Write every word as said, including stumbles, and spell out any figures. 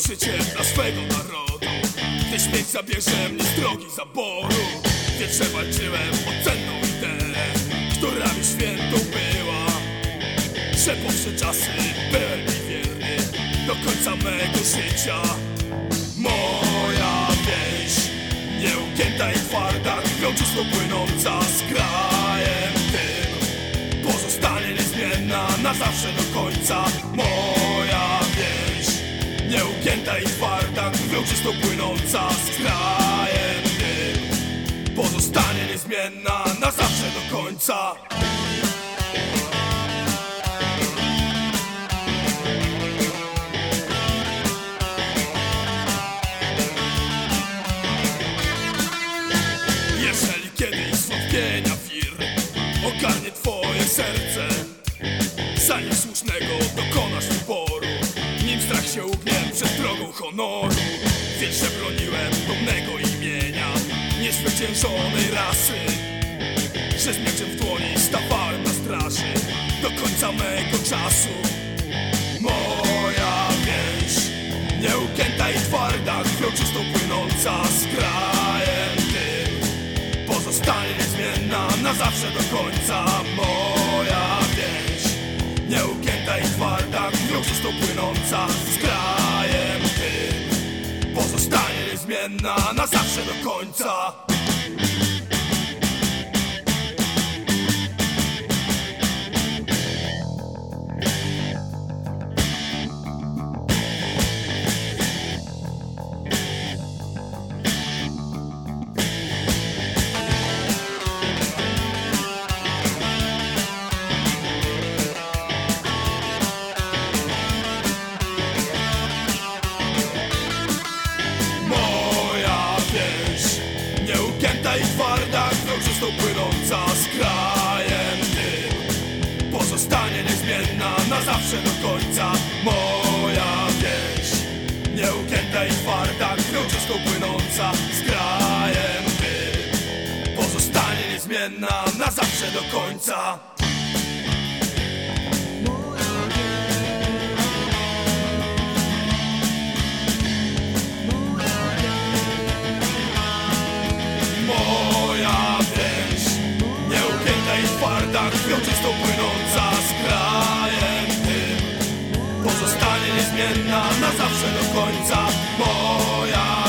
Nauczyciel dla swego narodu, gdy śmierć zabierze mnie z drogi zaboru. Wietrze walczyłem o cenną ideę, która mi świętą była, że poprzez czasy byłem mi wierny do końca mego życia. Moja wieś, nieugięta i twarda, krwią czystą płynąca z krajem tym, pozostanie niezmienna na zawsze do końca. Moja wieś, nieugięta i twarda, krwią czystą płynąca z krajem tym, pozostanie niezmienna na zawsze do końca. Jeżeli kiedyś zwątpienia wir ogarnie twoje serce, zanim słusznego dokonasz wyboru, nim strach się ugnie przed drogą honoru. Wiesz, że broniłem dumnego imienia niezwyciężonej rasy, że z mieczem w dłoni stawałem na straży do końca mego czasu. Moja wieś, nieugięta i twarda, krwią czystą płynąca z krajem tym, pozostanie niezmienna na zawsze do końca. Moja wieś, nieugięta i twarda, krwią czystą płynąca z krajem tym, pozostanie niezmienna na zawsze do końca. Nieugięta i twarda, krwią czystą płynąca z krajem tym, pozostanie niezmienna na zawsze do końca. Moja wieś, nieugięta i twarda, krwią czystą płynąca z krajem tym, pozostanie niezmienna na zawsze do końca. Moja wieś, nieugięta i twarda, krwią czystą płynąca z krajem tym, pozostanie niezmienna na zawsze do końca. Moja